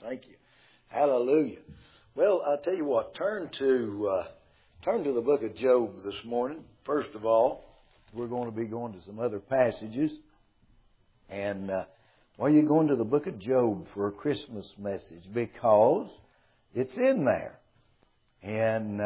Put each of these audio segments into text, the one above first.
Thank you. Hallelujah. Well, I'll tell you what, turn to the book of Job this morning. First of all, we're going to be going to some other passages. And you're going to the book of Job for a Christmas message because it's in there. And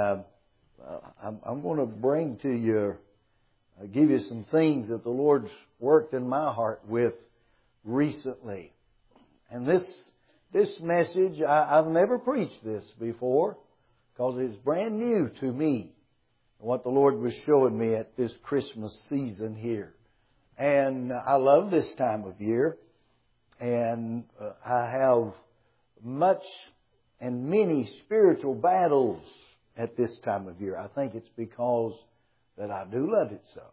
I'm going to bring to you, give you some things that the Lord's worked in my heart with recently. And this message, I've never preached this before because it's brand new to me, what the Lord was showing me at this Christmas season here. And I love this time of year. And I have much and many spiritual battles at this time of year. I think it's because that I do love it so.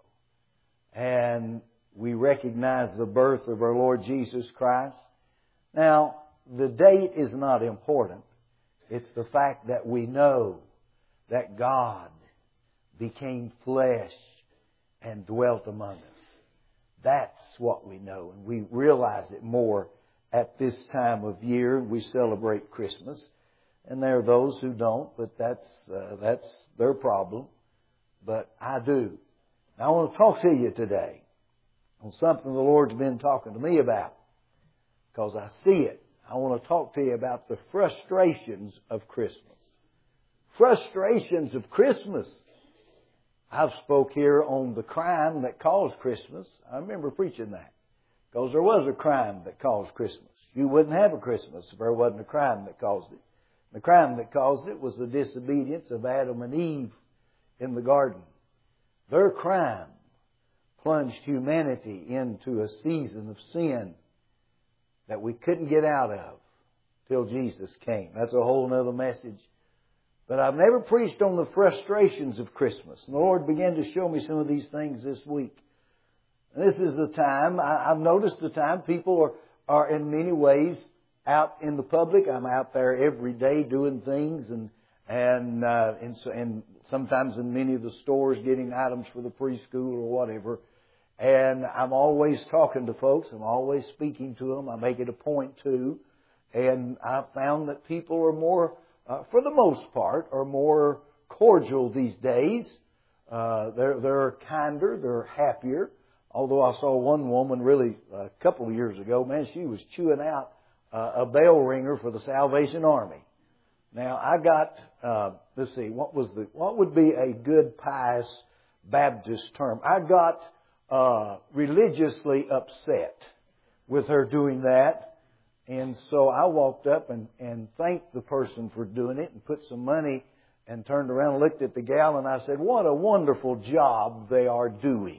And we recognize the birth of our Lord Jesus Christ. Now, the date is not important. It's the fact that we know that God became flesh and dwelt among us. That's what we know. And we realize it more at this time of year. We celebrate Christmas. And there are those who don't, but that's their problem. But I do. Now I want to talk to you today on something the Lord's been talking to me about because I see it. I want to talk to you about the frustrations of Christmas. Frustrations of Christmas. I've spoke here on the crime that caused Christmas. I remember preaching that because there was a crime that caused Christmas. You wouldn't have a Christmas if there wasn't a crime that caused it. The crime that caused it was the disobedience of Adam and Eve in the garden. Their crime plunged humanity into a season of sin that we couldn't get out of till Jesus came. That's a whole other message. But I've never preached on the frustrations of Christmas. And the Lord began to show me some of these things this week. And this is the time, I've noticed the time people are in many ways out in the public. I'm out there every day doing things and sometimes in many of the stores getting items for the preschool or whatever. And I'm always talking to folks. I'm always speaking to them. I make it a point to. And I've found that people are more, for the most part, are more cordial these days. They're kinder. They're happier. Although I saw one woman really a couple of years ago, man, she was chewing out a bell ringer for the Salvation Army. Now I got, let's see, what would be a good pious Baptist term? I got religiously upset with her doing that. And so I walked up and thanked the person for doing it and put some money and turned around and looked at the gal and I said, what a wonderful job they are doing.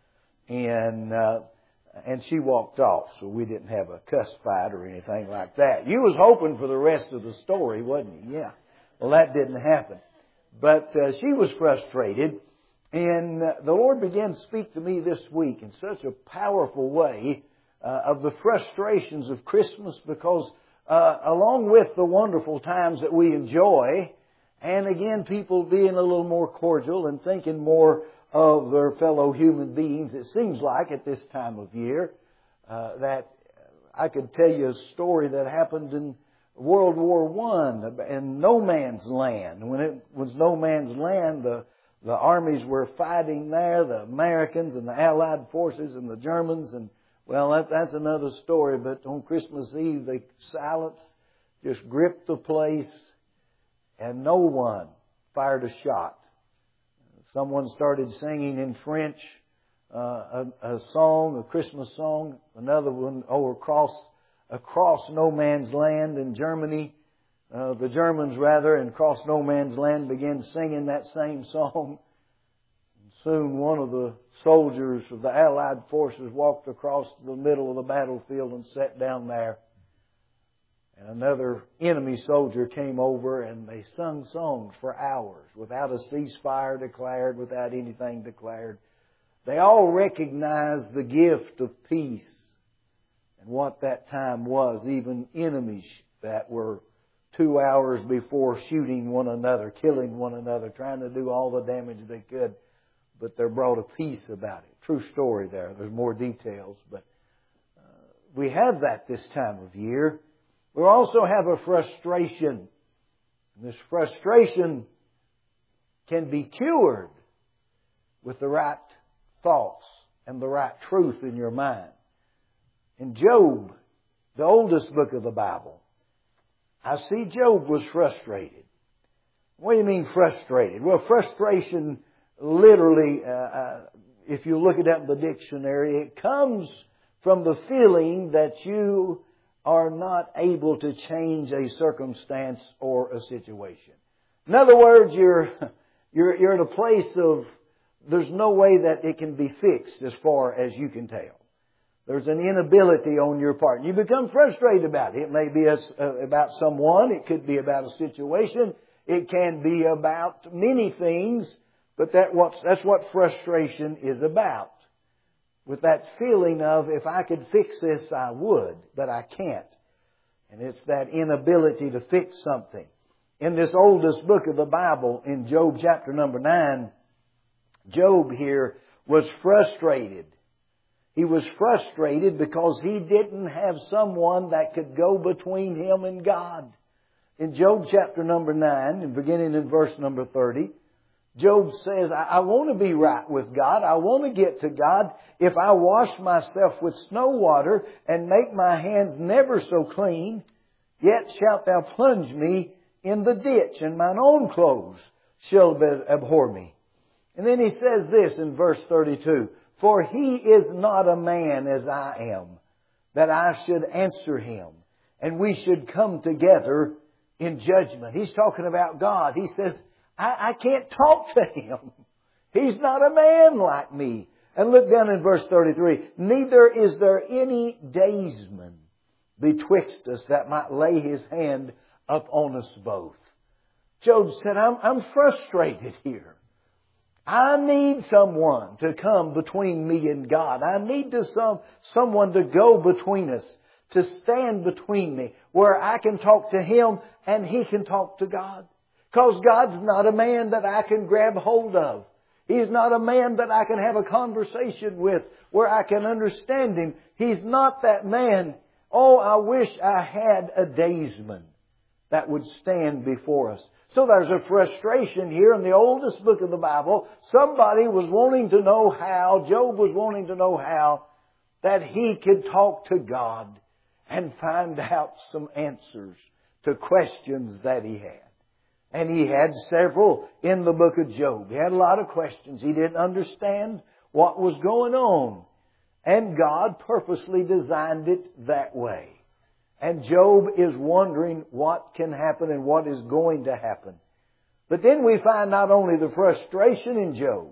And she walked off, so we didn't have a cuss fight or anything like that. You was hoping for the rest of the story, wasn't you? Yeah. Well, that didn't happen. But she was frustrated. And the Lord began to speak to me this week in such a powerful way of the frustrations of Christmas because along with the wonderful times that we enjoy, and again people being a little more cordial and thinking more of their fellow human beings, it seems like at this time of year that I could tell you a story that happened in World War I in no man's land. When it was no man's land, the armies were fighting there, the Americans and the Allied forces and the Germans. And, well, that's another story. But on Christmas Eve, the silence just gripped the place and no one fired a shot. Someone started singing in French a song, a Christmas song. Another one, across no man's land in Germany. The Germans, and across no man's land began singing that same song. And soon one of the soldiers of the Allied forces walked across the middle of the battlefield and sat down there. And another enemy soldier came over and they sung songs for hours without a ceasefire declared, without anything declared. They all recognized the gift of peace and what that time was. Even enemies that were 2 hours before shooting one another, killing one another, trying to do all the damage they could. But they brought a peace about it. True story there. There's more details. But we have that this time of year. We also have a frustration. This frustration can be cured with the right thoughts and the right truth in your mind. In Job, the oldest book of the Bible, I see Job was frustrated. What do you mean frustrated? Well, frustration literally, if you look it up in the dictionary, it comes from the feeling that you are not able to change a circumstance or a situation. In other words, you're in a place of there's no way that it can be fixed as far as you can tell. There's an inability on your part. You become frustrated about it. It may be about someone. It could be about a situation. It can be about many things. But that's what frustration is about. With that feeling of, if I could fix this, I would, but I can't. And it's that inability to fix something. In this oldest book of the Bible, in Job chapter number 9, Job here was frustrated. He was frustrated because he didn't have someone that could go between him and God. In Job chapter number 9, and beginning in verse number 30, Job says, I want to be right with God. I want to get to God. If I wash myself with snow water and make my hands never so clean, yet shalt thou plunge me in the ditch, and mine own clothes shall abhor me. And then he says this in verse 32, for he is not a man as I am, that I should answer him, and we should come together in judgment. He's talking about God. He says, I can't talk to him. He's not a man like me. And look down in verse 33. Neither is there any daysman betwixt us that might lay his hand upon us both. Job said, I'm frustrated here. I need someone to come between me and God. I need someone to go between us, to stand between me, where I can talk to Him and He can talk to God. Because God's not a man that I can grab hold of. He's not a man that I can have a conversation with where I can understand Him. He's not that man. Oh, I wish I had a daysman that would stand before us. So there's a frustration here in the oldest book of the Bible. Somebody was wanting to know how, Job was wanting to know how, that he could talk to God and find out some answers to questions that he had. And he had several in the book of Job. He had a lot of questions. He didn't understand what was going on. And God purposely designed it that way. And Job is wondering what can happen and what is going to happen. But then we find not only the frustration in Job,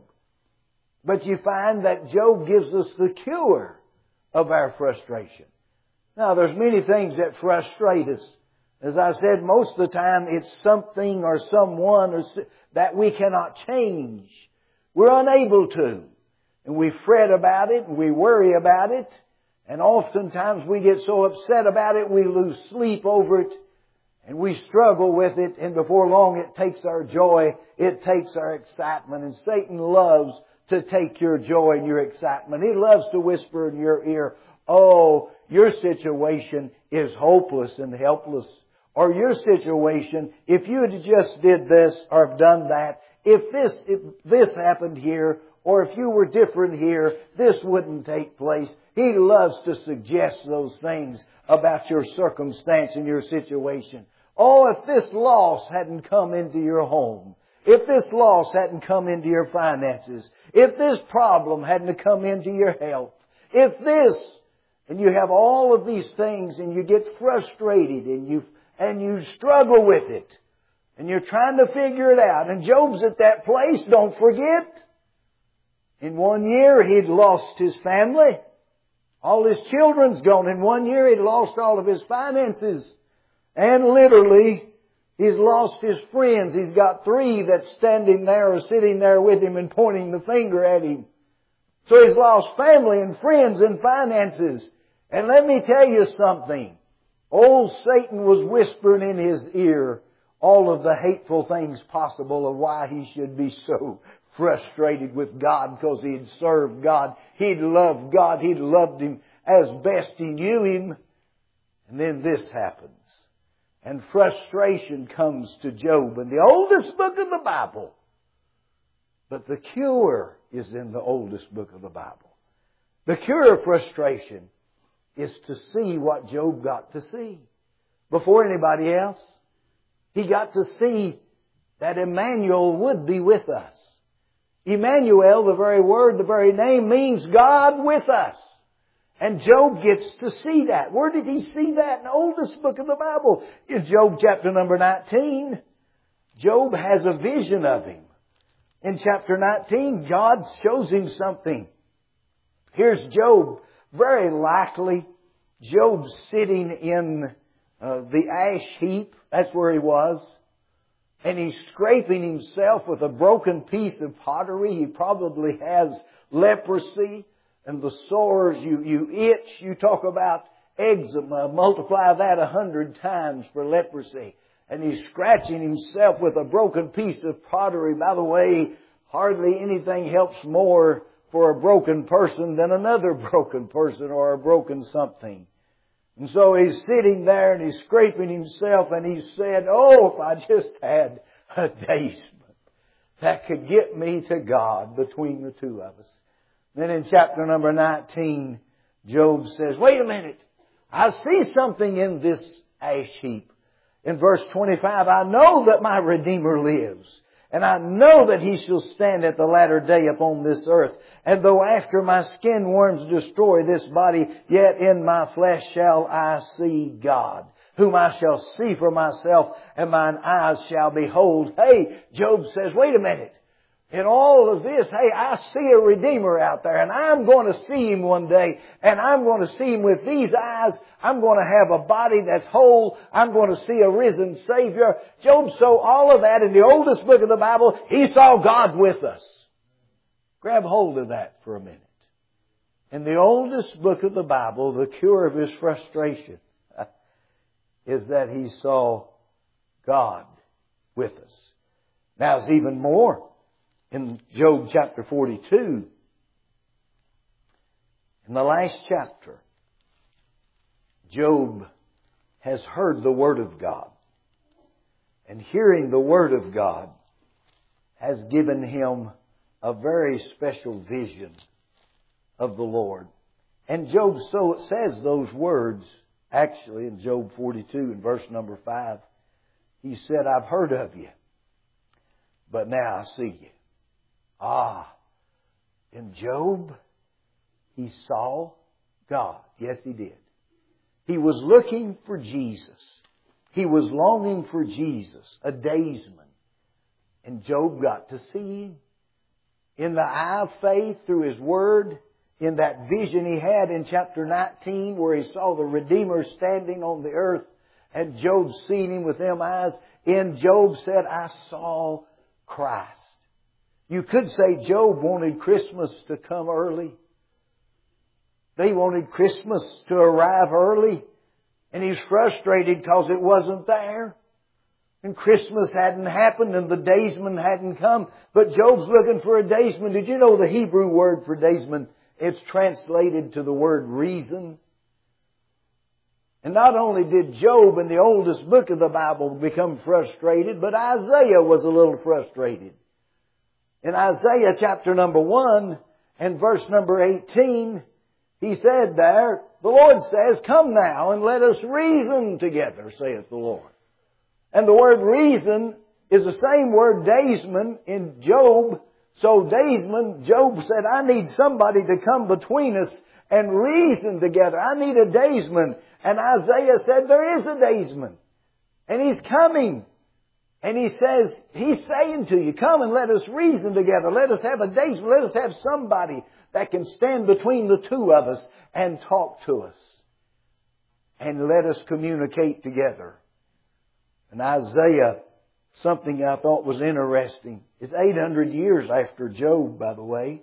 but you find that Job gives us the cure of our frustration. Now, there's many things that frustrate us. As I said, most of the time it's something or someone that we cannot change. We're unable to. And we fret about it and we worry about it. And oftentimes we get so upset about it we lose sleep over it. And we struggle with it. And before long it takes our joy. It takes our excitement. And Satan loves to take your joy and your excitement. He loves to whisper in your ear, oh, your situation is hopeless and helpless. Or your situation, if you had just did this or have done that, if this happened here, or if you were different here, this wouldn't take place. He loves to suggest those things about your circumstance and your situation. Oh, if this loss hadn't come into your home, if this loss hadn't come into your finances, if this problem hadn't come into your health, if this, and you have all of these things and you get frustrated and you struggle with it. And you're trying to figure it out. And Job's at that place, don't forget. In 1 year, he'd lost his family. All his children's gone. In 1 year, he'd lost all of his finances. And literally, he's lost his friends. He's got 3 that's standing there or sitting there with him and pointing the finger at him. So he's lost family and friends and finances. And let me tell you something. Old Satan was whispering in his ear all of the hateful things possible of why he should be so frustrated with God, because he'd served God. He'd loved God. He'd loved Him as best he knew Him. And then this happens. and frustration comes to Job in the oldest book of the Bible. But the cure is in the oldest book of the Bible. The cure of frustration is to see what Job got to see before anybody else. He got to see that Emmanuel would be with us. Emmanuel, the very word, the very name, means God with us. And Job gets to see that. Where did he see that? In the oldest book of the Bible. In Job chapter number 19, Job has a vision of Him. In chapter 19, God shows him something. Here's Job. Very likely, Job sitting in the ash heap. That's where he was. And he's scraping himself with a broken piece of pottery. He probably has leprosy. And the sores, you itch. You talk about eczema. Multiply that 100 times for leprosy. And he's scratching himself with a broken piece of pottery. By the way, hardly anything helps more for a broken person than another broken person or a broken something. And so he's sitting there and he's scraping himself and he said, oh, if I just had a daysman that could get me to God between the two of us. Then in chapter number 19, Job says, wait a minute, I see something in this ash heap. In verse 25, I know that my Redeemer lives. And I know that He shall stand at the latter day upon this earth. And though after my skin worms destroy this body, yet in my flesh shall I see God, whom I shall see for myself, and mine eyes shall behold. Hey, Job says, wait a minute. In all of this, hey, I see a Redeemer out there, and I'm going to see Him one day, and I'm going to see Him with these eyes. I'm going to have a body that's whole. I'm going to see a risen Savior. Job saw all of that in the oldest book of the Bible. He saw God with us. Grab hold of that for a minute. In the oldest book of the Bible, the cure of his frustration is that he saw God with us. Now, it's even more. In Job chapter 42, in the last chapter, Job has heard the Word of God. And hearing the Word of God has given him a very special vision of the Lord. And Job so says those words, actually in Job 42 in verse number 5. He said, I've heard of you, but now I see you. In Job, he saw God. Yes, he did. He was looking for Jesus. He was longing for Jesus, a daysman. And Job got to see Him in the eye of faith through His Word, in that vision he had in chapter 19 where he saw the Redeemer standing on the earth and Job seen Him with them eyes. In Job said, I saw Christ. You could say Job wanted Christmas to come early. They wanted Christmas to arrive early. And he's frustrated because it wasn't there. And Christmas hadn't happened and the daysman hadn't come. But Job's looking for a daysman. Did you know the Hebrew word for daysman? It's translated to the word reason. And not only did Job in the oldest book of the Bible become frustrated, but Isaiah was a little frustrated. In Isaiah chapter number 1 and verse number 18, he said there, the Lord says, come now and let us reason together, saith the Lord. And the word reason is the same word daysman in Job. So daysman, Job said, I need somebody to come between us and reason together. I need a daysman. And Isaiah said, there is a daysman. And he's coming. And he says, he's saying to you, come and let us reason together. Let us have a daysman. Let us have somebody that can stand between the two of us and talk to us. And let us communicate together. And Isaiah, something I thought was interesting. It's 800 years after Job, by the way.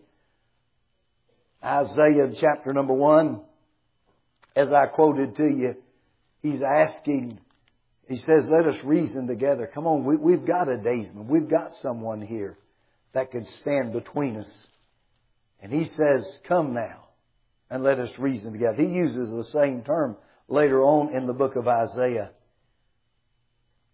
Isaiah chapter number 1, as I quoted to you, he's asking, he says, let us reason together. Come on, we've got a daysman. We've got someone here that can stand between us. And he says, come now and let us reason together. He uses the same term later on in the book of Isaiah.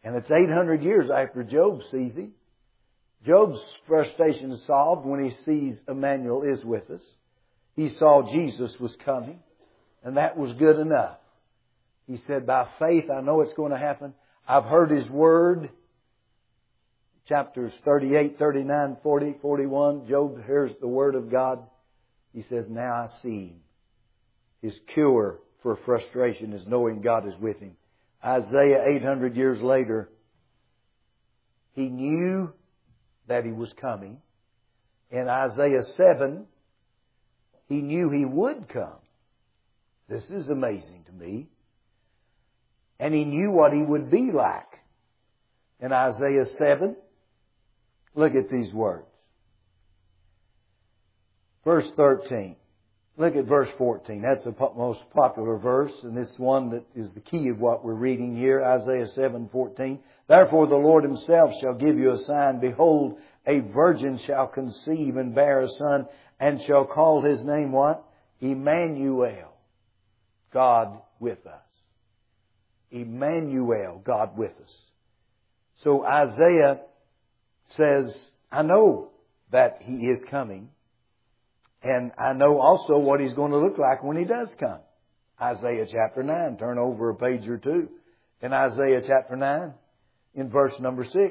And it's 800 years after Job sees Him. Job's frustration is solved when he sees Emmanuel is with us. He saw Jesus was coming, and that was good enough. He said, by faith, I know it's going to happen. I've heard His Word. Chapters 38, 39, 40, 41. Job hears the Word of God. He says, now I see Him. His cure for frustration is knowing God is with him. Isaiah, 800 years later, he knew that He was coming. In Isaiah 7, he knew He would come. This is amazing to me. And he knew what He would be like. In Isaiah 7, look at these words. Verse 13. Look at verse 14. That's the most popular verse, and this one that is the key of what we're reading here. Isaiah 7:14. Therefore the Lord Himself shall give you a sign. Behold, a virgin shall conceive and bear a son, and shall call His name what? Emmanuel. God with us. Emmanuel, God with us. So Isaiah says, I know that He is coming. And I know also what He's going to look like when He does come. Isaiah chapter 9. Turn over a page or two. In Isaiah chapter 9, in verse number 6.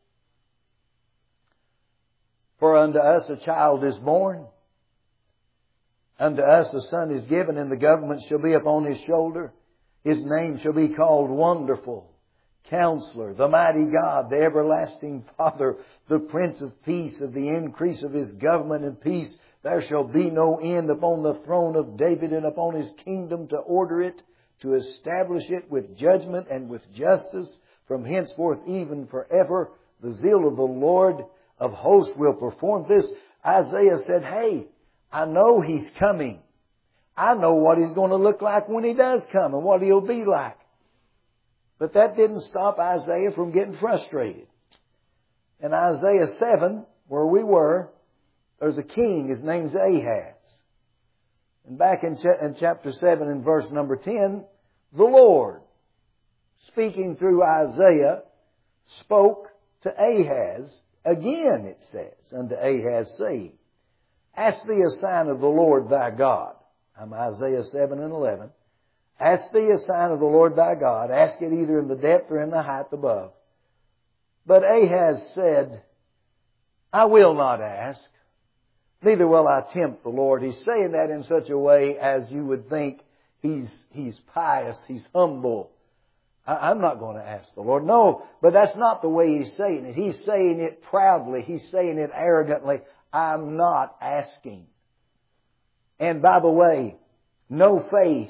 For unto us a child is born. Unto us a son is given, and the government shall be upon His shoulder. His name shall be called Wonderful, Counselor, the Mighty God, the Everlasting Father, the Prince of Peace. Of the increase of His government and peace there shall be no end, upon the throne of David and upon His kingdom, to order it, to establish it with judgment and with justice from henceforth even forever. The zeal of the Lord of hosts will perform this. Isaiah said, hey, I know He's coming. I know what He's going to look like when He does come and what He'll be like. But that didn't stop Isaiah from getting frustrated. In Isaiah 7, where we were, there's a king. His name's Ahaz. And back in chapter 7 and verse number 10, the Lord, speaking through Isaiah, spoke to Ahaz. Again, it says, unto Ahaz, saying, ask thee a sign of the Lord thy God. I'm Isaiah 7 and 11. Ask thee a sign of the Lord thy God. Ask it either in the depth or in the height above. But Ahaz said, I will not ask. Neither will I tempt the Lord. He's saying that in such a way as you would think he's pious, he's humble. I'm not going to ask the Lord. No, but that's not the way he's saying it. He's saying it proudly. He's saying it arrogantly. I'm not asking. And by the way, no faith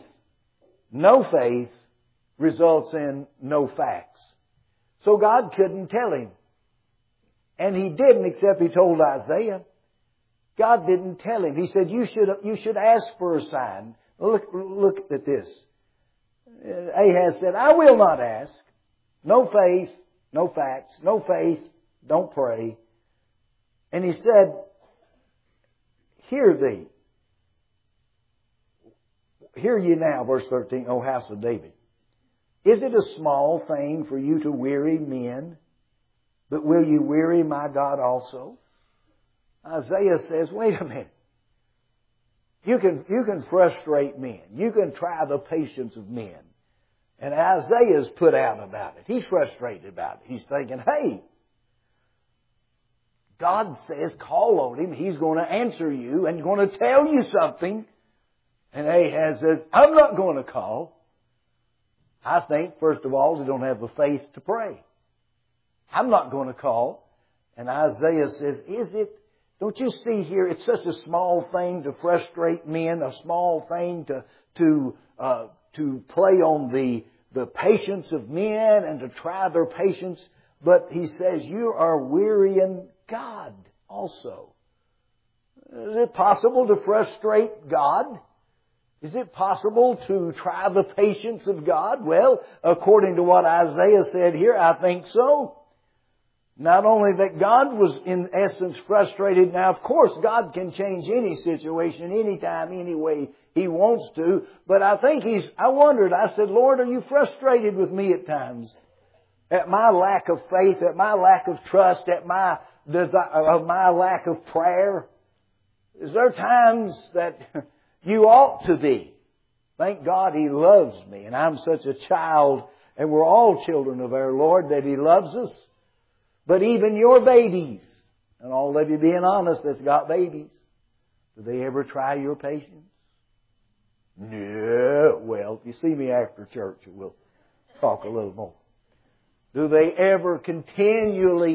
results in no facts. So God couldn't tell him. And He didn't, except He told Isaiah. God didn't tell him. He said, you should ask for a sign. Look at this. Ahaz said, I will not ask. No faith, no facts, no faith, don't pray. And He said, hear thee. Hear ye now, verse 13, O house of David. Is it a small thing for you to weary men? But will you weary my God also? Isaiah says, wait a minute. You can frustrate men. You can try the patience of men. And Isaiah's put out about it. He's frustrated about it. He's thinking, hey, God says call on Him. He's going to answer you and going to tell you something. And Ahaz says, I'm not going to call. I think, first of all, they don't have the faith to pray. I'm not going to call. And Isaiah says, don't you see here, it's such a small thing to frustrate men, a small thing to play on the patience of men and to try their patience. But he says, you are wearying God also. Is it possible to frustrate God? Is it possible to try the patience of God? Well, according to what Isaiah said here, I think so. Not only that God was in essence frustrated. Now, of course, God can change any situation, anytime, any way He wants to. But I think I wondered, I said, Lord, are you frustrated with me at times? at my lack of faith, at my lack of trust, at my desire, my lack of prayer? Is there times that you ought to be? Thank God He loves me, and I'm such a child, and we're all children of our Lord, that He loves us. But even your babies, and all of you being honest that's got babies, do they ever try your patience? No. Well, if you see me after church, we'll talk a little more. Do they ever continually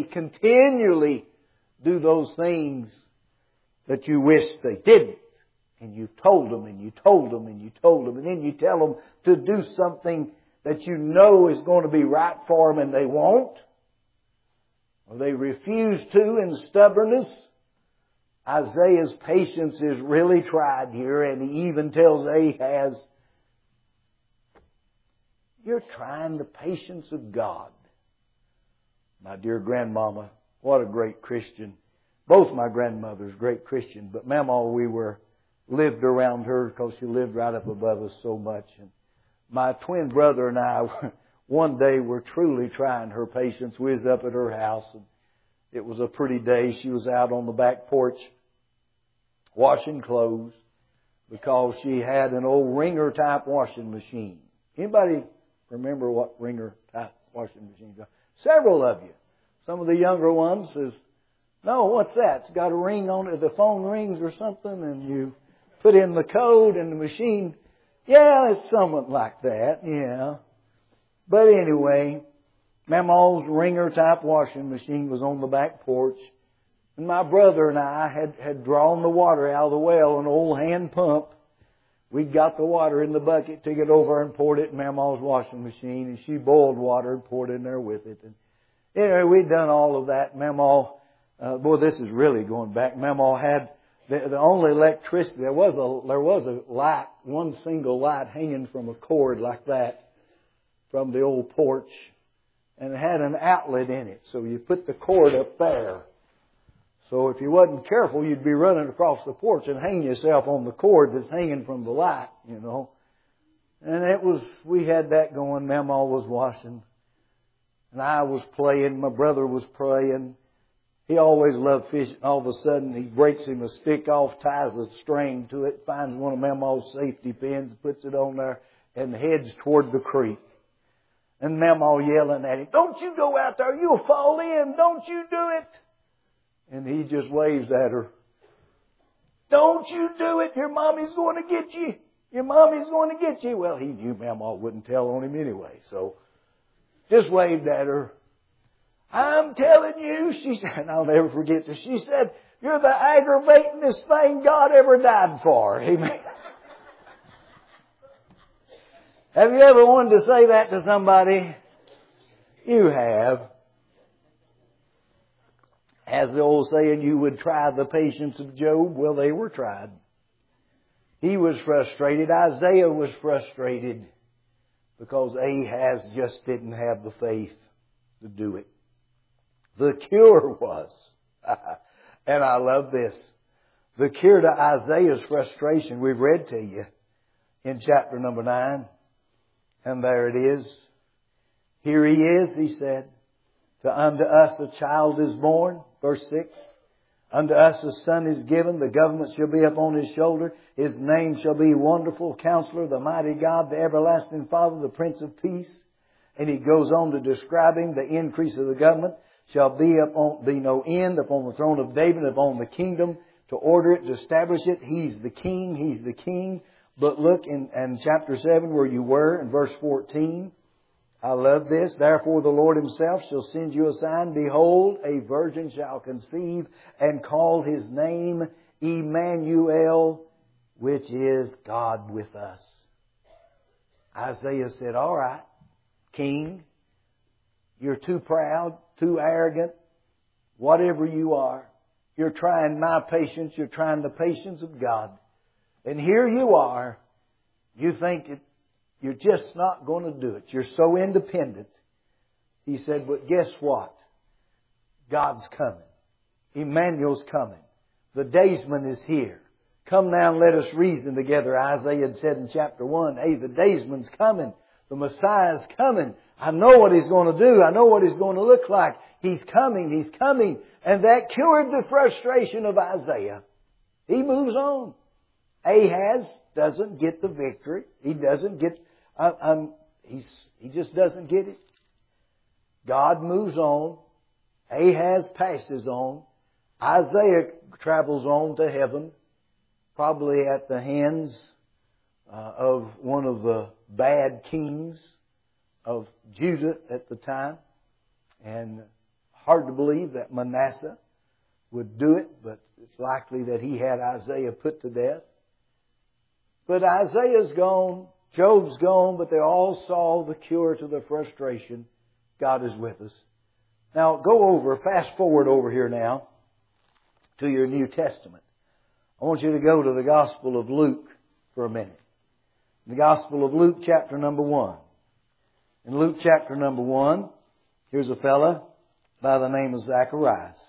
do those things that you wish they didn't? And you told them, and you told them, and you told them, and then you tell them to do something that you know is going to be right for them and they won't? Or they refuse to in stubbornness? Isaiah's patience is really tried here, and he even tells Ahaz, you're trying the patience of God. My dear grandmama, what a great Christian. Both my grandmothers, great Christian, but Mama, we lived around her because she lived right up above us so much. And my twin brother and I, one day, were truly trying her patience. We was up at her house, and it was a pretty day. She was out on the back porch washing clothes because she had an old wringer type washing machine. Anybody remember what wringer type washing machines are? Several of you. Some of the younger ones says, no, what's that? It's got a ring on it. The phone rings or something, and you put in the code and the machine. Yeah, it's something like that. Yeah. But anyway, Mama's wringer type washing machine was on the back porch. And my brother and I had drawn the water out of the well, an old hand pump. We got the water in the bucket, took it over and poured it in Mama's washing machine. And she boiled water and poured it in there with it. And anyway, we'd done all of that. Mama, boy, this is really going back. Mama had the only electricity. There was a light, one single light hanging from a cord like that from the old porch. And it had an outlet in it. So you put the cord up there. So if you wasn't careful, you'd be running across the porch and hang yourself on the cord that's hanging from the light, you know. And we had that going. Mama was washing. And I was playing. My brother was praying. He always loved fishing. All of a sudden, he breaks him a stick off, ties a string to it, finds one of Mama's safety pins, puts it on there, and heads toward the creek. And Mama yelling at him, don't you go out there, you'll fall in, don't you do it. And he just waves at her. Don't you do it, your mommy's going to get you. Your mommy's going to get you. Well, he knew Mama wouldn't tell on him anyway, so just waved at her. I'm telling you, she said, and I'll never forget this, she said, you're the aggravatingest thing God ever died for. Amen. Have you ever wanted to say that to somebody? You have. As the old saying, you would try the patience of Job. Well, they were tried. He was frustrated. Isaiah was frustrated because Ahaz just didn't have the faith to do it. The cure was, and I love this, the cure to Isaiah's frustration, we've read to you in chapter number 9. And there it is. Here he is, he said. To unto us a child is born. Verse 6. Unto us a son is given. The government shall be upon his shoulder. His name shall be Wonderful Counselor, the Mighty God, the Everlasting Father, the Prince of Peace. And he goes on to describe him. The increase of the government shall be no end upon the throne of David, upon the kingdom, to order it, to establish it. He's the king. He's the king. But look in chapter 7 where you were in verse 14. I love this. Therefore the Lord Himself shall send you a sign. Behold, a virgin shall conceive and call His name Emmanuel, which is God with us. Isaiah said, all right, King, you're too proud, too arrogant, whatever you are. You're trying my patience. You're trying the patience of God. And here you are. You think you're just not going to do it. You're so independent. He said, but guess what? God's coming. Emmanuel's coming. The daysman is here. Come now and let us reason together. Isaiah had said in chapter 1, hey, the daysman's coming. The Messiah's coming. I know what He's going to do. I know what He's going to look like. He's coming. He's coming. And that cured the frustration of Isaiah. He moves on. Ahaz doesn't get the victory. He doesn't get, he just doesn't get it. God moves on. Ahaz passes on. Isaiah travels on to heaven, probably at the hands of one of the bad kings of Judah at the time. And hard to believe that Manasseh would do it, but it's likely that he had Isaiah put to death. But Isaiah's gone, Job's gone, but they all saw the cure to their frustration. God is with us. Now fast forward over here now to your New Testament. I want you to go to the Gospel of Luke for a minute. The Gospel of Luke chapter number 1. In Luke chapter number 1, here's a fella by the name of Zacharias.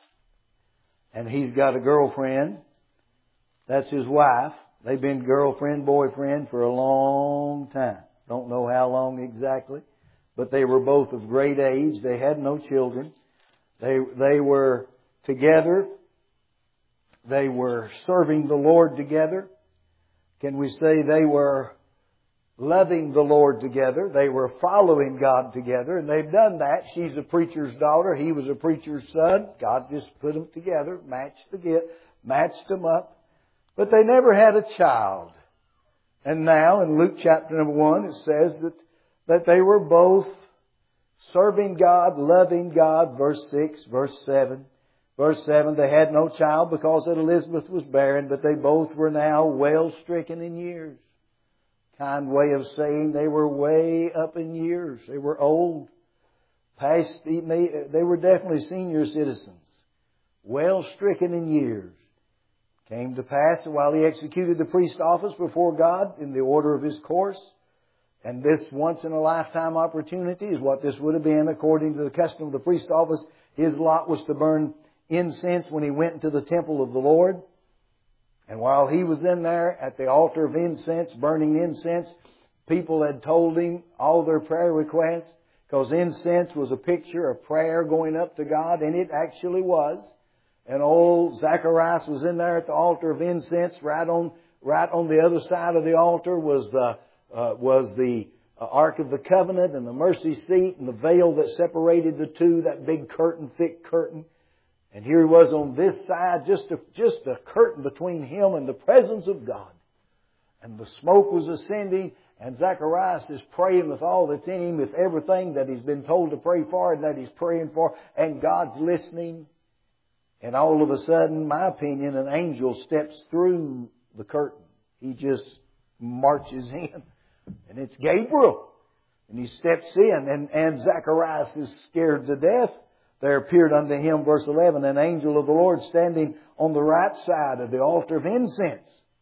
And he's got a girlfriend. That's his wife. They've been girlfriend, boyfriend for a long time. Don't know how long exactly. But they were both of great age. They had no children. They were together. They were serving the Lord together. Can we say they were loving the Lord together? They were following God together. And they've done that. She's a preacher's daughter. He was a preacher's son. God just put them together, matched them up. But they never had a child. And now in Luke chapter number 1 it says that they were both serving God, loving God. Verse 6, verse 7. Verse 7, they had no child because that Elizabeth was barren, but they both were now well stricken in years. Kind way of saying they were way up in years. They were old. They were definitely senior citizens. Well stricken in years. Came to pass that while he executed the priest office before God in the order of his course, and this once in a lifetime opportunity is what this would have been according to the custom of the priest office. His lot was to burn incense when he went into the temple of the Lord. And while he was in there at the altar of incense, burning incense, people had told him all their prayer requests, because incense was a picture of prayer going up to God, and it actually was. And old Zacharias was in there at the altar of incense. Right on the other side of the altar was the Ark of the Covenant and the mercy seat and the veil that separated the two, that big curtain, thick curtain. And here he was on this side, just a curtain between him and the presence of God. And the smoke was ascending, and Zacharias is praying with all that's in him, with everything that he's been told to pray for and that he's praying for, and God's listening. And all of a sudden, in my opinion, an angel steps through the curtain. He just marches in. And it's Gabriel. And he steps in, and Zacharias is scared to death. There appeared unto him, verse 11, an angel of the Lord standing on the right side of the altar of incense.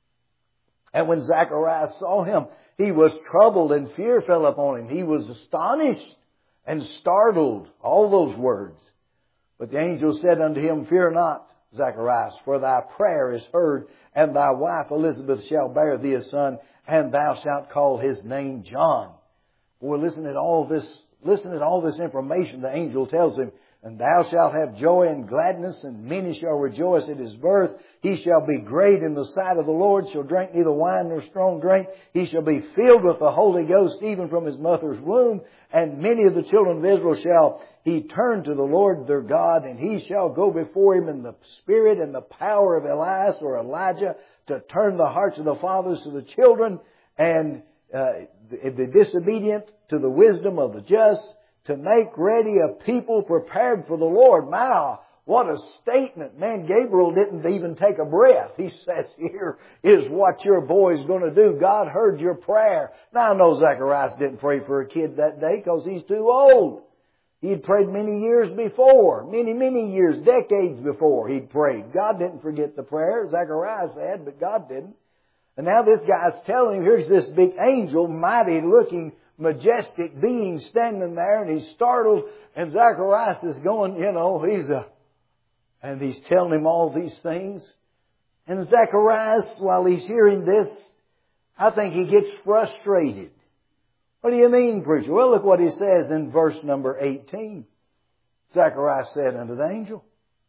And when Zacharias saw him, he was troubled, and fear fell upon him. He was astonished and startled. All those words. But the angel said unto him, fear not, Zacharias, for thy prayer is heard, and thy wife Elizabeth shall bear thee a son, and thou shalt call his name John. Boy, listen at all this information the angel tells him. And thou shalt have joy and gladness, and many shall rejoice at his birth. He shall be great in the sight of the Lord, shall drink neither wine nor strong drink. He shall be filled with the Holy Ghost even from his mother's womb. And many of the children of Israel shall he turn to the Lord their God, and he shall go before him in the spirit and the power of Elias or Elijah, to turn the hearts of the fathers to the children, and the disobedient to the wisdom of the just, to make ready a people prepared for the Lord. My, what a statement. Man, Gabriel didn't even take a breath. He says, here is what your boy's going to do. God heard your prayer. Now, I know Zacharias didn't pray for a kid that day because he's too old. He'd prayed many years before. Many years, decades before he'd prayed. God didn't forget the prayer. Zacharias had, but God didn't. And now this guy's telling him, here's this big angel, mighty looking, majestic being standing there, and he's startled, and Zacharias is going, and he's telling him all these things. And Zacharias, while he's hearing this, I think he gets frustrated. What do you mean, preacher? Well, look what he says in verse number 18. Zacharias said unto the angel,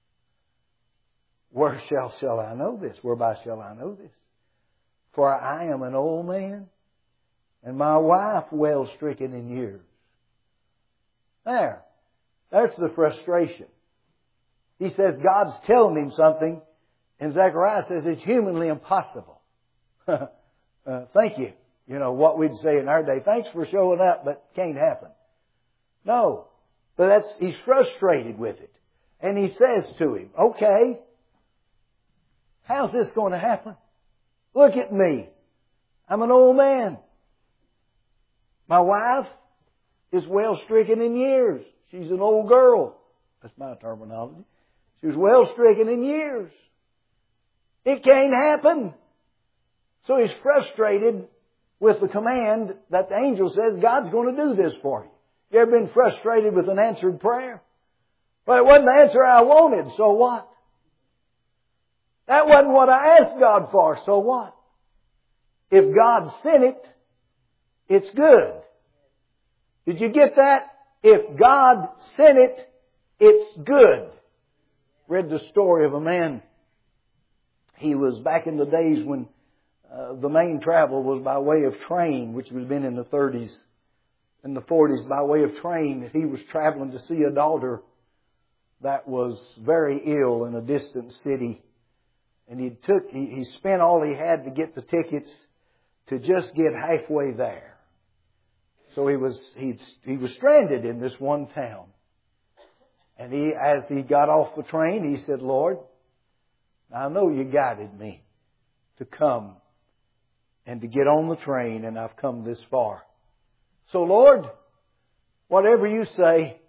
where shall I know this? Whereby shall I know this? For I am an old man, and my wife well stricken in years. There's the frustration. He says God's telling him something, and Zechariah says it's humanly impossible. Thank you. You know, what we'd say in our day, thanks for showing up, but can't happen. No. But he's frustrated with it. And he says to him, okay, how's this going to happen? Look at me. I'm an old man. My wife is well stricken in years. She's an old girl. That's my terminology. She was well stricken in years. It can't happen. So he's frustrated with the command that the angel says God's going to do this for you. You ever been frustrated with an answered prayer? Well, it wasn't the answer I wanted, so what? That wasn't what I asked God for, so what? If God sent it, it's good. Did you get that? If God sent it, it's good. Read the story of a man. He was back in the days when the main travel was by way of train, which would have been in the 30s and the 40s, by way of train. He was traveling to see a daughter that was very ill in a distant city. And he spent all he had to get the tickets to just get halfway there. So he was stranded in this one town. And as he got off the train, he said, Lord, I know you guided me to come and to get on the train, and I've come this far. So Lord, whatever you say,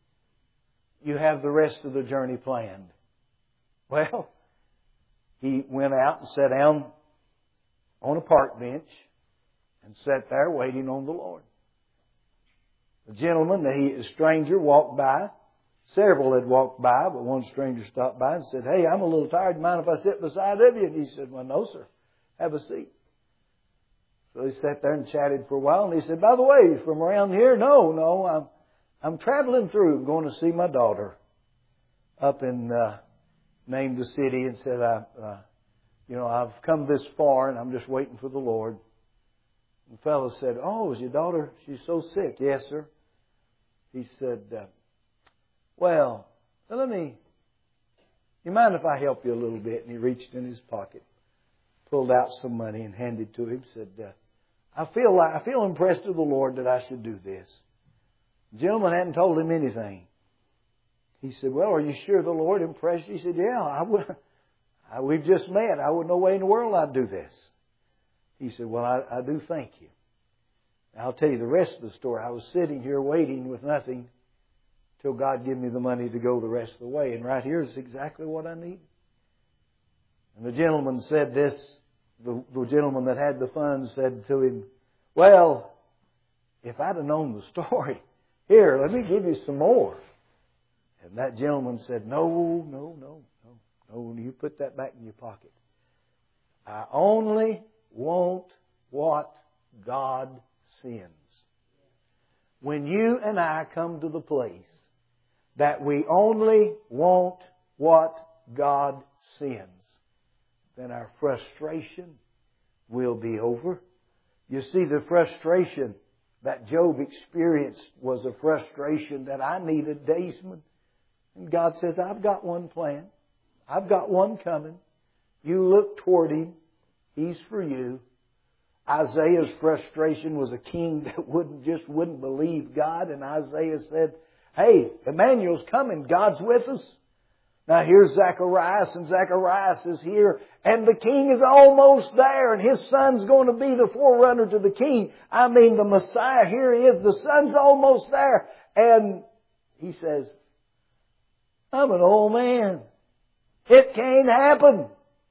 you have the rest of the journey planned. Well, he went out and sat down on a park bench and sat there waiting on the Lord. The gentleman, a stranger, walked by. Several had walked by, but one stranger stopped by and said, hey, I'm a little tired. Mind if I sit beside of you? And he said, well, no, sir. Have a seat. So he sat there and chatted for a while. And he said, by the way, you from around here? No, I'm traveling through. I'm going to see my daughter up in, named the city, and said, I've come this far and I'm just waiting for the Lord. And the fellow said, oh, is your daughter, she's so sick? Yes, sir. He said, well, you mind if I help you a little bit? And he reached in his pocket, pulled out some money and handed to him, said, I feel impressed with the Lord that I should do this. The gentleman hadn't told him anything. He said, well, are you sure the Lord impressed you? He said, yeah, we've just met. I wouldn't know way in the world I'd do this. He said, well, I do thank you. I'll tell you the rest of the story. I was sitting here waiting with nothing till God gave me the money to go the rest of the way. And right here is exactly what I need. And the gentleman said this, the gentleman that had the funds said to him, well, if I'd have known the story, here, let me give you some more. And that gentleman said, no, you put that back in your pocket. I only want what God sends. When you and I come to the place that we only want what God sends, then our frustration will be over. You see, the frustration that Job experienced was a frustration that I needed, daysman. And God says, I've got one plan. I've got one coming. You look toward Him. He's for you. Isaiah's frustration was a king that wouldn't believe God. And Isaiah said, hey, Emmanuel's coming. God's with us. Now here's Zacharias, and Zacharias is here, and the king is almost there, and his son's going to be the forerunner to the king. I mean, the Messiah, here he is, the son's almost there. And he says, I'm an old man. It can't happen.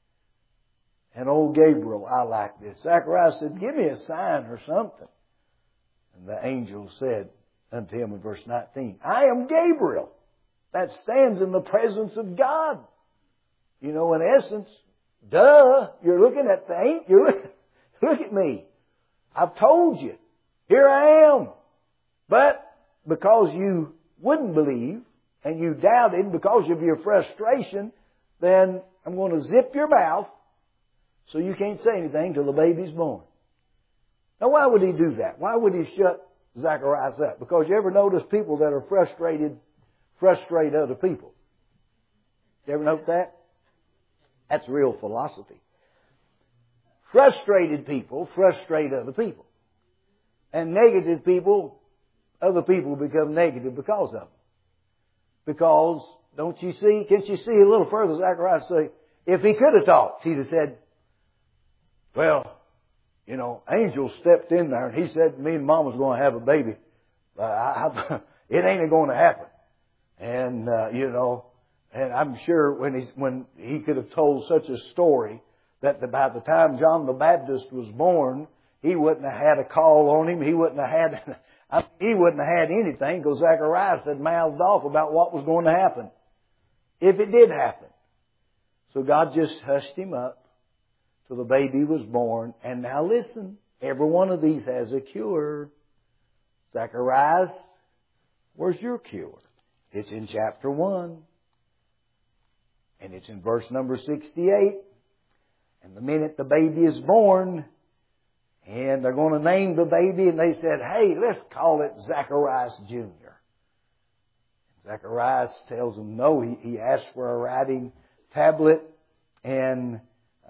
And old Gabriel, I like this. Zacharias said, give me a sign or something. And the angel said unto him in verse 19, I am Gabriel, that stands in the presence of God. You know, in essence, you're looking at the angel. Look at me. I've told you. Here I am. But because you wouldn't believe and you doubted because of your frustration, then I'm going to zip your mouth so you can't say anything till the baby's born. Now why would He do that? Why would He shut Zacharias up? Because you ever notice people that are frustrated frustrate other people? You ever notice that? That's real philosophy. Frustrated people frustrate other people. And negative people, other people become negative because of them. Because, don't you see, can't you see a little further, Zacharias say, if he could have talked, he'd have said, well, you know, angel stepped in there and he said me and Mama's going to have a baby. But it ain't going to happen. And, you know, and I'm sure when he could have told such a story that by the time John the Baptist was born, he wouldn't have had a call on him. He wouldn't have had anything because Zacharias had mouthed off about what was going to happen. If it did happen. So God just hushed him up till the baby was born. And now listen, every one of these has a cure. Zacharias, where's your cure? It's in chapter 1. And it's in verse number 68. And the minute the baby is born, and they're going to name the baby, and they said, hey, let's call it Zacharias Jr. Zacharias tells them no. He asked for a writing tablet, and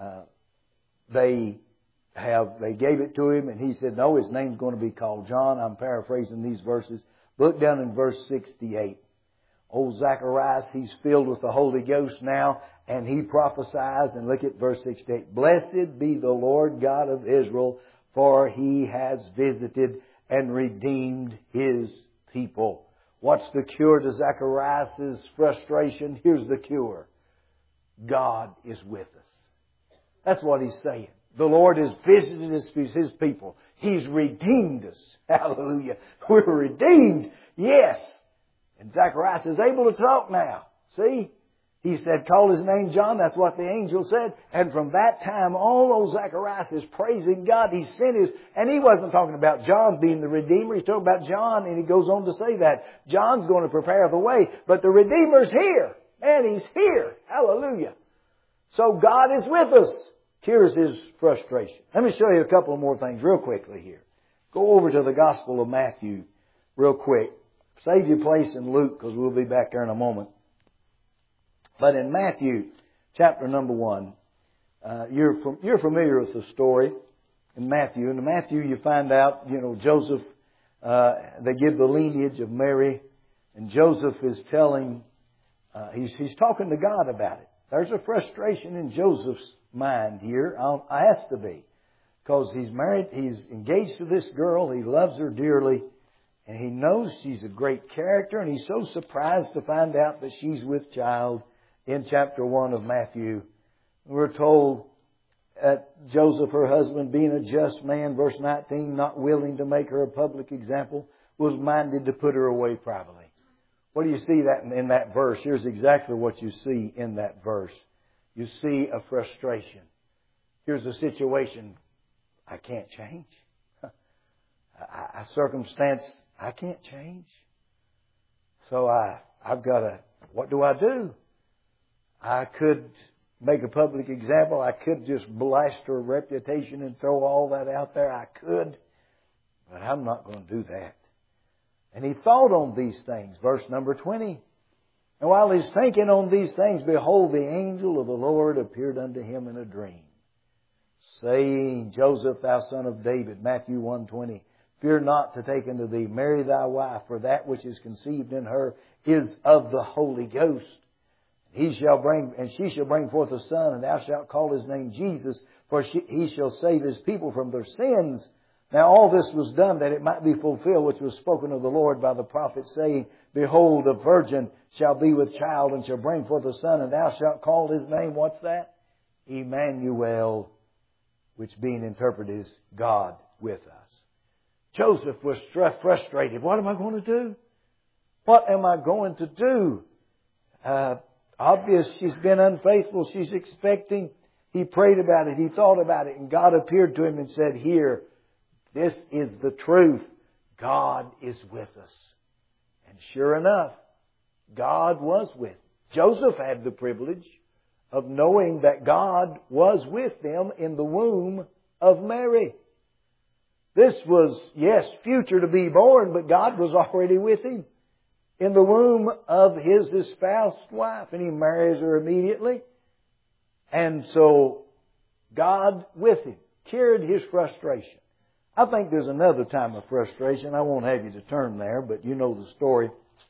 they gave it to him, and he said, no, his name's going to be called John. I'm paraphrasing these verses. Look down in verse 68. Old Zacharias, he's filled with the Holy Ghost now, and he prophesies, and look at verse 68. Blessed be the Lord God of Israel, for He has visited and redeemed His people. What's the cure to Zacharias' frustration? Here's the cure. God is with us. That's what he's saying. The Lord has visited His people. He's redeemed us. Hallelujah. We're redeemed. Yes. And Zacharias is able to talk now. See? He said, call his name John. That's what the angel said. And from that time on, old Zacharias is praising God. He sent his, and he wasn't talking about John being the Redeemer. He's talking about John, and he goes on to say that. John's going to prepare the way, but the Redeemer's here. Man, He's here. Hallelujah. So God is with us. Cures his frustration. Let me show you a couple more things real quickly here. Go over to the Gospel of Matthew real quick. Save your place in Luke because we'll be back there in a moment. But in Matthew, chapter number 1, you're familiar with the story in Matthew. In Matthew, you find out, Joseph, they give the lineage of Mary, and Joseph is telling, he's talking to God about it. There's a frustration in Joseph's mind here. Has to be. Because he's married, he's engaged to this girl, he loves her dearly, and he knows she's a great character, and he's so surprised to find out that she's with child. In chapter 1 of Matthew, we're told that Joseph, her husband, being a just man, verse 19, not willing to make her a public example, was minded to put her away privately. What do you see that in that verse? Here's exactly what you see in that verse. You see a frustration. Here's a situation I can't change. A circumstance I can't change. So I've got to, what do I do? I could make a public example. I could just blast her reputation and throw all that out there. I could. But I'm not going to do that. And he thought on these things. Verse number 20. And while he's thinking on these things, behold, the angel of the Lord appeared unto him in a dream, saying, Joseph, thou son of David, Matthew 1:20, fear not to take unto thee Mary thy wife, for that which is conceived in her is of the Holy Ghost. She shall bring forth a son, and thou shalt call his name Jesus, for he shall save his people from their sins. Now all this was done that it might be fulfilled, which was spoken of the Lord by the prophet, saying, behold, a virgin shall be with child, and shall bring forth a son, and thou shalt call his name, what's that? Emmanuel, which being interpreted is God with us. Joseph was frustrated. What am I going to do? What am I going to do? Obvious she's been unfaithful. She's expecting. He prayed about it. He thought about it. And God appeared to him and said, here, This is the truth. God is with us. And sure enough, God was with him. Joseph had the privilege of knowing that God was with them in the womb of Mary. This was, yes, future to be born, but God was already with him in the womb of his espoused wife. And he marries her immediately. And so, God with him cured his frustration. I think there's another time of frustration. I won't have you to turn there, but you know the story.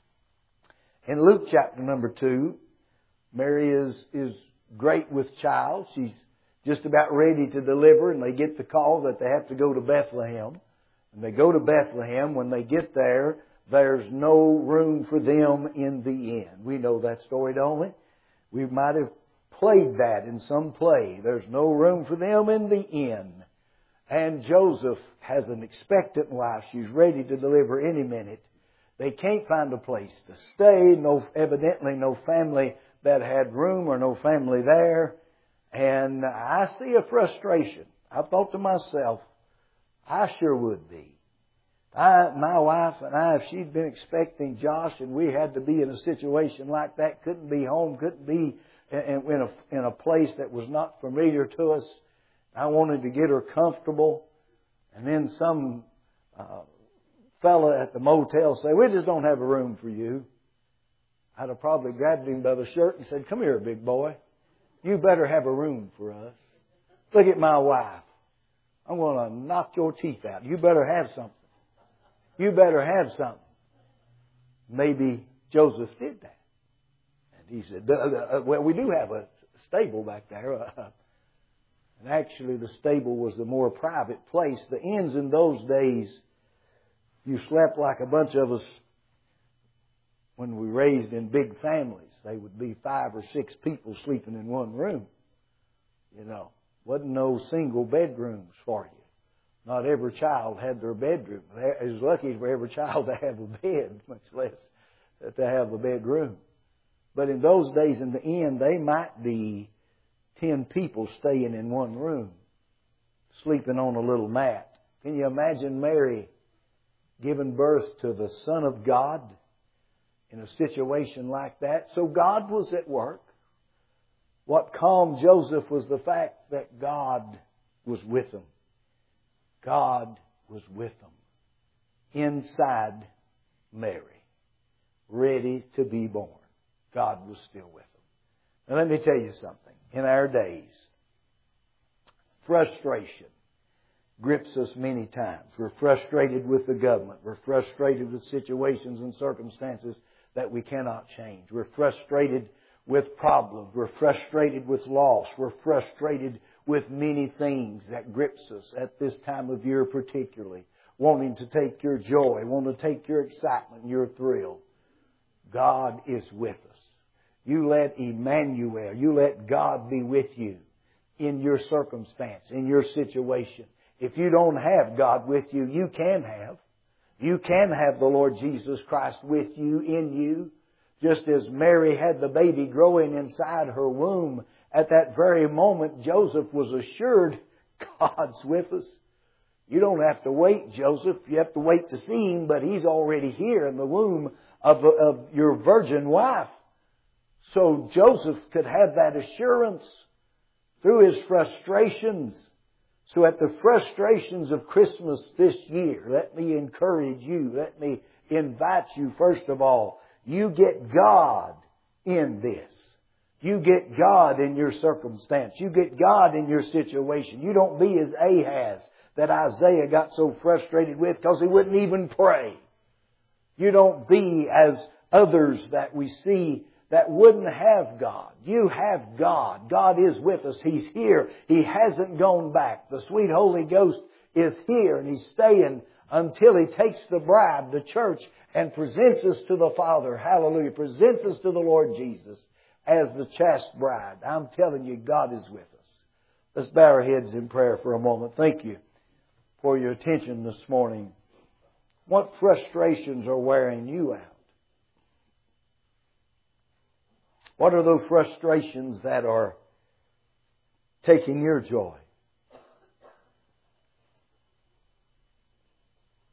In Luke chapter number 2, Mary is great with child. She's just about ready to deliver, and they get the call that they have to go to Bethlehem. And they go to Bethlehem. When they get there, there's no room for them in the inn. We know that story, don't we? We might have played that in some play. There's no room for them in the inn. And Joseph has an expectant wife. She's ready to deliver any minute. They can't find a place to stay. Evidently no family that had room or no family there. And I see a frustration. I thought to myself, I sure would be. My wife and I, if she'd been expecting Josh and we had to be in a situation like that, couldn't be home, couldn't be in a place that was not familiar to us. I wanted to get her comfortable. And then some fella at the motel said, we just don't have a room for you. I'd have probably grabbed him by the shirt and said, come here, big boy. You better have a room for us. Look at my wife. I'm going to knock your teeth out. You better have something. You better have something. Maybe Joseph did that. And he said, well, we do have a stable back there. And actually the stable was the more private place. The inns in those days, you slept like a bunch of us when we raised in big families. They would be 5 or 6 people sleeping in one room. You know, wasn't no single bedrooms for you. Not every child had their bedroom. It was lucky for every child to have a bed, much less to have a bedroom. But in those days in the inn, they might be 10 people staying in one room, sleeping on a little mat. Can you imagine Mary giving birth to the Son of God in a situation like that? So God was at work. What calmed Joseph was the fact that God was with him. God was with them inside Mary, ready to be born. God was still with them. Now let me tell you something. In our days, frustration grips us many times. We're frustrated with the government. We're frustrated with situations and circumstances that we cannot change. We're frustrated with problems. We're frustrated with loss. We're frustrated with many things that grips us at this time of year particularly. Wanting to take your joy, wanting to take your excitement, your thrill. God is with us. You let Emmanuel, you let God be with you in your circumstance, in your situation. If you don't have God with you, you can have. You can have the Lord Jesus Christ with you, in you. Just as Mary had the baby growing inside her womb, at that very moment Joseph was assured, God's with us. You don't have to wait, Joseph. You have to wait to see Him, but He's already here in the womb of your virgin wife. So Joseph could have that assurance through his frustrations. So at the frustrations of Christmas this year, let me encourage you, let me invite you first of all, you get God in this. You get God in your circumstance. You get God in your situation. You don't be as Ahaz that Isaiah got so frustrated with because he wouldn't even pray. You don't be as others that we see that wouldn't have God. You have God. God is with us. He's here. He hasn't gone back. The sweet Holy Ghost is here and He's staying until He takes the bride, the church, and presents us to the Father. Hallelujah. Presents us to the Lord Jesus as the chaste bride. I'm telling you, God is with us. Let's bow our heads in prayer for a moment. Thank you for your attention this morning. What frustrations are wearing you out? What are those frustrations that are taking your joy?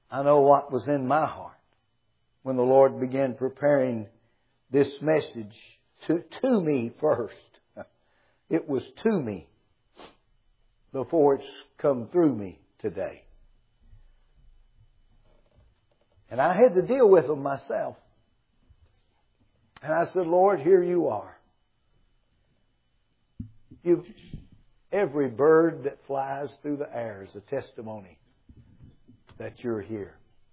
I know what was in my heart when the Lord began preparing this message to me first. It was to me before it's come through me today. And I had to deal with them myself. And I said, Lord, here you are. Every bird that flies through the air is a testimony that you're here.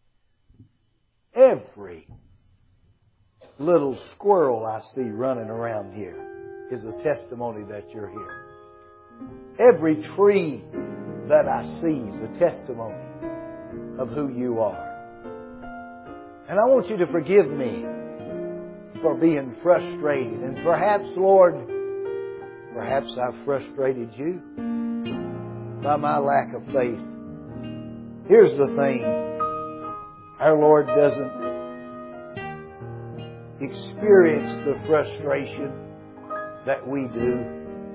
Every little squirrel I see running around here is a testimony that you're here. Every tree that I see is a testimony of who you are. And I want you to forgive me for being frustrated. And perhaps, Lord, perhaps I've frustrated you by my lack of faith. Here's the thing. Our Lord doesn't experience the frustration that we do.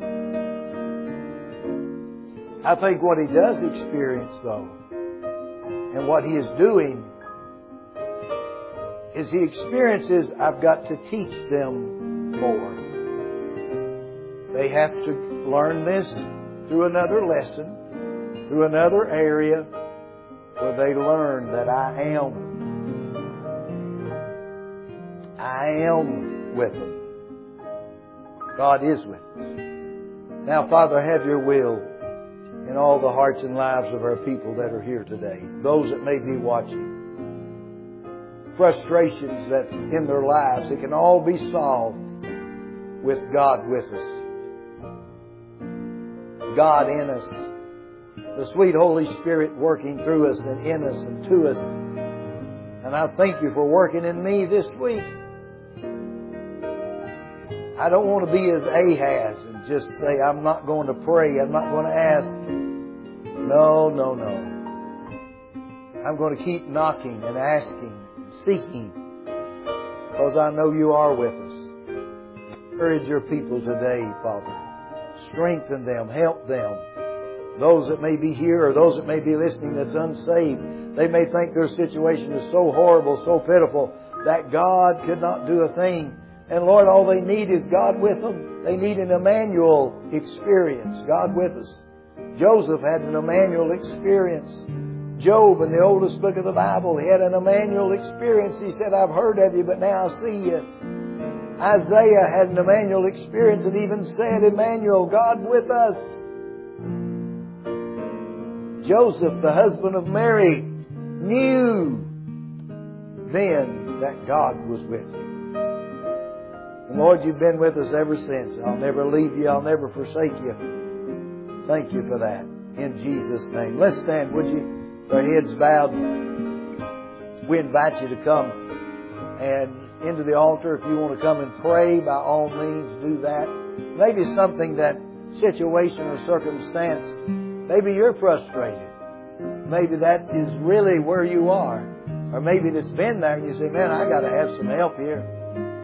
I think what He does experience, though, and what He is doing, is He experiences, I've got to teach them more. They have to learn this through another lesson, through another area, where they learn that I am with them. God is with us. Now, Father, have your will in all the hearts and lives of our people that are here today. Those that may be watching. Frustrations that's in their lives, it can all be solved with God with us. God in us. The sweet Holy Spirit working through us and in us and to us. And I thank you for working in me this week. I don't want to be as Ahaz and just say, I'm not going to pray, I'm not going to ask. No. I'm going to keep knocking and asking and seeking, because I know you are with us. Encourage your people today, Father. Strengthen them, help them. Those that may be here or those that may be listening that's unsaved, they may think their situation is so horrible, so pitiful, that God could not do a thing. And Lord, all they need is God with them. They need an Emmanuel experience, God with us. Joseph had an Emmanuel experience. Job, in the oldest book of the Bible, he had an Emmanuel experience. He said, I've heard of you, but now I see you. Isaiah had an Emmanuel experience and even said, Emmanuel, God with us. Joseph, the husband of Mary, knew then that God was with him. And Lord, you've been with us ever since. I'll never leave you. I'll never forsake you. Thank you for that. In Jesus' name. Let's stand, would you? With our heads bowed. We invite you to come and into the altar. If you want to come and pray, by all means, do that. Maybe something, that situation or circumstance, maybe you're frustrated. Maybe that is really where you are. Or maybe it's been there and you say, man, I got to have some help here.